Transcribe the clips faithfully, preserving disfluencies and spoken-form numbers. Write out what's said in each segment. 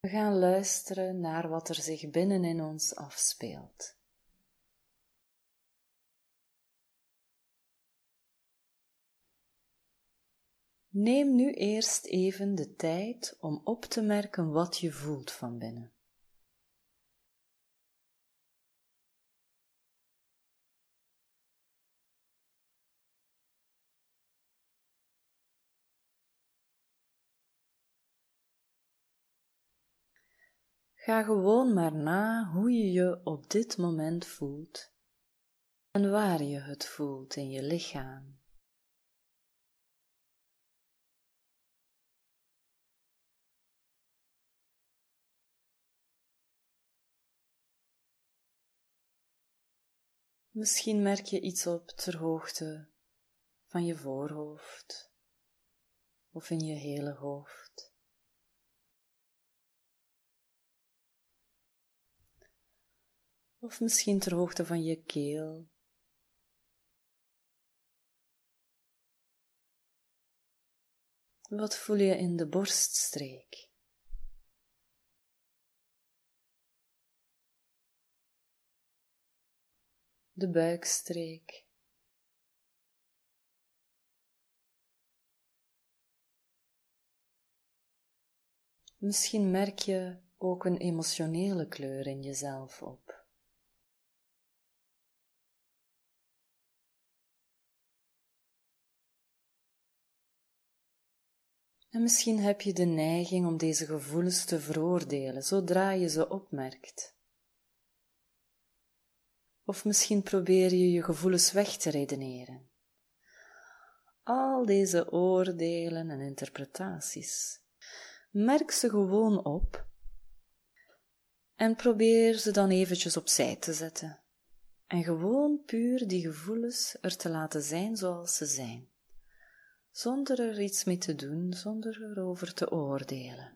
We gaan luisteren naar wat er zich binnenin ons afspeelt. Neem nu eerst even de tijd om op te merken wat je voelt van binnen. Ga gewoon maar na hoe je je op dit moment voelt en waar je het voelt in je lichaam. Misschien merk je iets op ter hoogte van je voorhoofd of in je hele hoofd. Of misschien ter hoogte van je keel. Wat voel je in de borststreek? De buikstreek. Misschien merk je ook een emotionele kleur in jezelf op. En misschien heb je de neiging om deze gevoelens te veroordelen zodra je ze opmerkt. Of misschien probeer je je gevoelens weg te redeneren. Al deze oordelen en interpretaties. Merk ze gewoon op en probeer ze dan eventjes opzij te zetten. En gewoon puur die gevoelens er te laten zijn zoals ze zijn. Zonder er iets mee te doen, zonder erover te oordelen.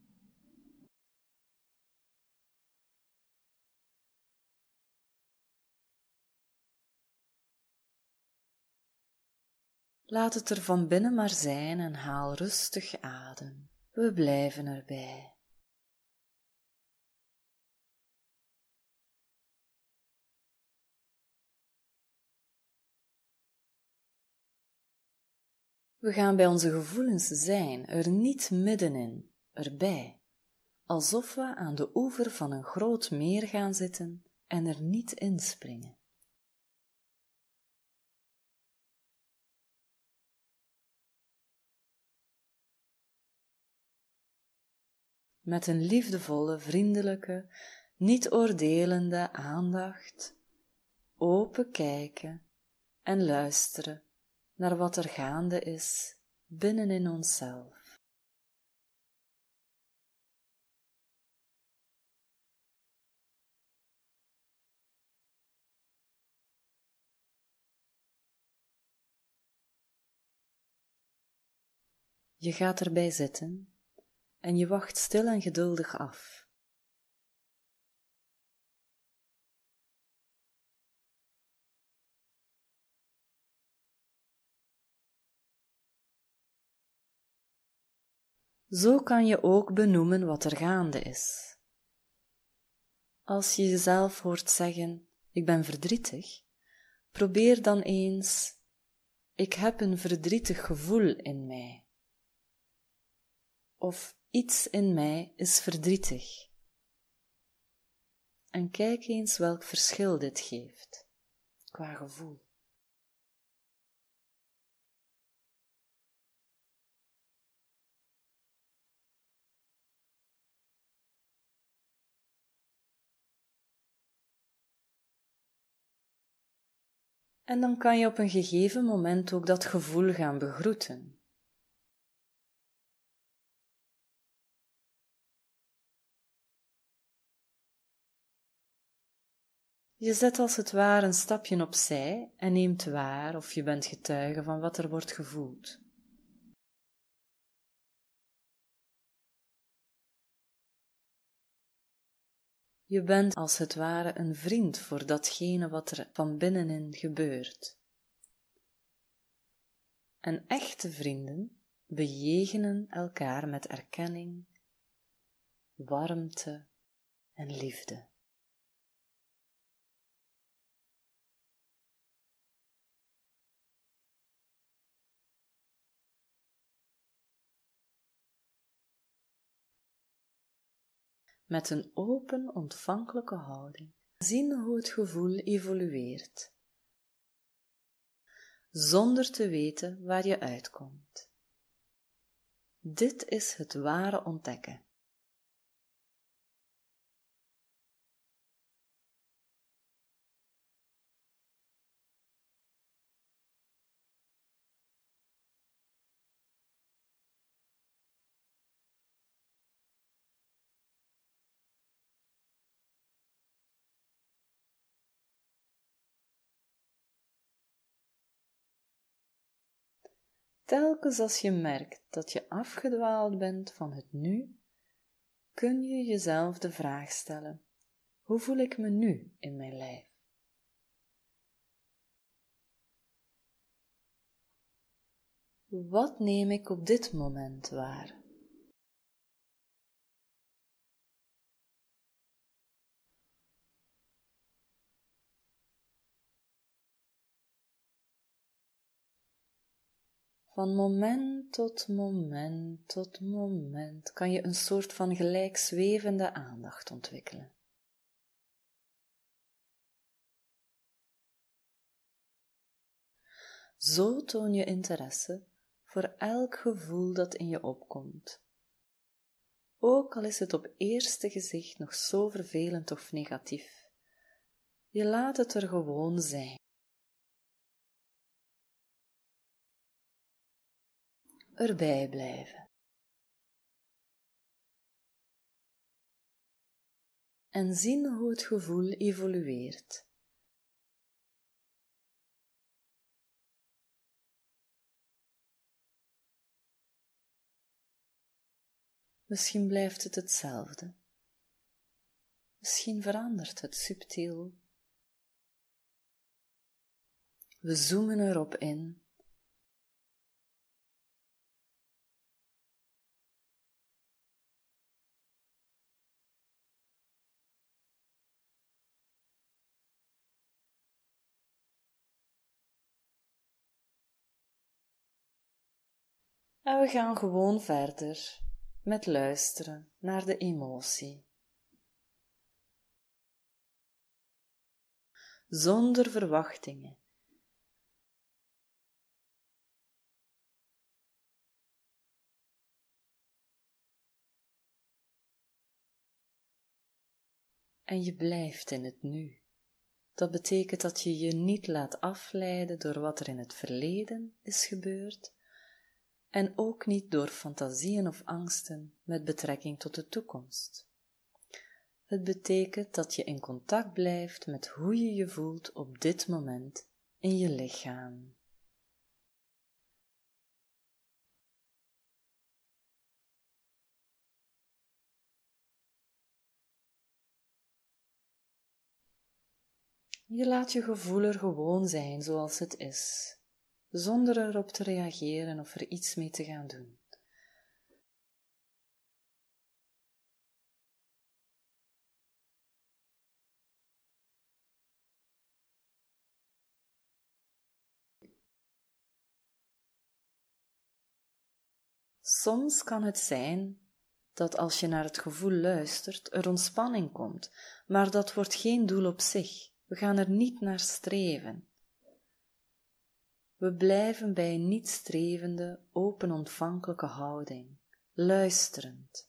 Laat het er van binnen maar zijn en haal rustig adem. We blijven erbij. We gaan bij onze gevoelens zijn, er niet middenin, erbij, alsof we aan de oever van een groot meer gaan zitten en er niet inspringen. Met een liefdevolle, vriendelijke, niet oordelende aandacht, open kijken en luisteren naar wat er gaande is binnenin onszelf. Je gaat erbij zitten en je wacht stil en geduldig af. Zo kan je ook benoemen wat er gaande is. Als je jezelf hoort zeggen, ik ben verdrietig, probeer dan eens, ik heb een verdrietig gevoel in mij. Of iets in mij is verdrietig. En kijk eens welk verschil dit geeft, qua gevoel. En dan kan je op een gegeven moment ook dat gevoel gaan begroeten. Je zet als het ware een stapje opzij en neemt waar of je bent getuige van wat er wordt gevoeld. Je bent als het ware een vriend voor datgene wat er van binnenin gebeurt. En echte vrienden bejegenen elkaar met erkenning, warmte en liefde. Met een open, ontvankelijke houding zien hoe het gevoel evolueert, zonder te weten waar je uitkomt. Dit is het ware ontdekken. Telkens als je merkt dat je afgedwaald bent van het nu, kun je jezelf de vraag stellen: hoe voel ik me nu in mijn lijf? Wat neem ik op dit moment waar? Van moment tot moment tot moment kan je een soort van gelijkzwevende aandacht ontwikkelen. Zo toon je interesse voor elk gevoel dat in je opkomt. Ook al is het op eerste gezicht nog zo vervelend of negatief, je laat het er gewoon zijn. Erbij blijven. En zien hoe het gevoel evolueert. Misschien blijft het hetzelfde. Misschien verandert het subtiel. We zoomen erop in. En we gaan gewoon verder met luisteren naar de emotie. Zonder verwachtingen. En je blijft in het nu. Dat betekent dat je je niet laat afleiden door wat er in het verleden is gebeurd, en ook niet door fantasieën of angsten met betrekking tot de toekomst. Het betekent dat je in contact blijft met hoe je je voelt op dit moment in je lichaam. Je laat je gevoel er gewoon zijn zoals het is, zonder erop te reageren of er iets mee te gaan doen. Soms kan het zijn dat als je naar het gevoel luistert, er ontspanning komt, maar dat wordt geen doel op zich. We gaan er niet naar streven. We blijven bij een niet strevende, open ontvankelijke houding, luisterend.